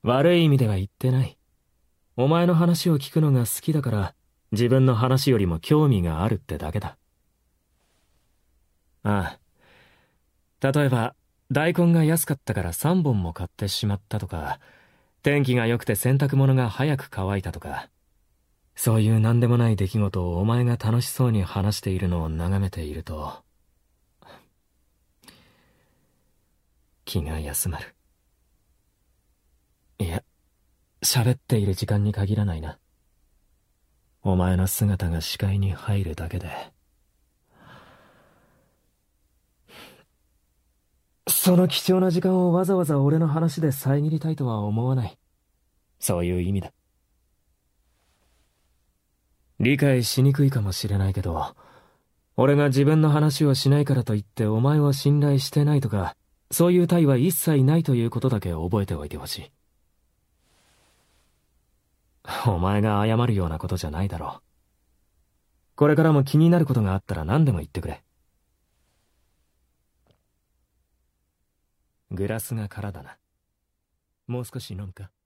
悪い意味では言ってない。お前の話を聞くのが好きだから、自分の話よりも興味があるってだけだ。ああ。例えば、大根が安かったから3本も買ってしまったとか、天気が良くて洗濯物が早く乾いたとか、そういう何でもない出来事をお前が楽しそうに話しているのを眺めていると、気が休まる。いや、喋っている時間に限らないな。お前の姿が視界に入るだけで。その貴重な時間をわざわざ俺の話で遮りたいとは思わない。そういう意味だ。理解しにくいかもしれないけど、俺が自分の話をしないからといってお前を信頼してないとか、そういう態は一切ないということだけ覚えておいてほしい。お前が謝るようなことじゃないだろう。これからも気になることがあったら何でも言ってくれ。グラスが空だな。もう少し飲むか？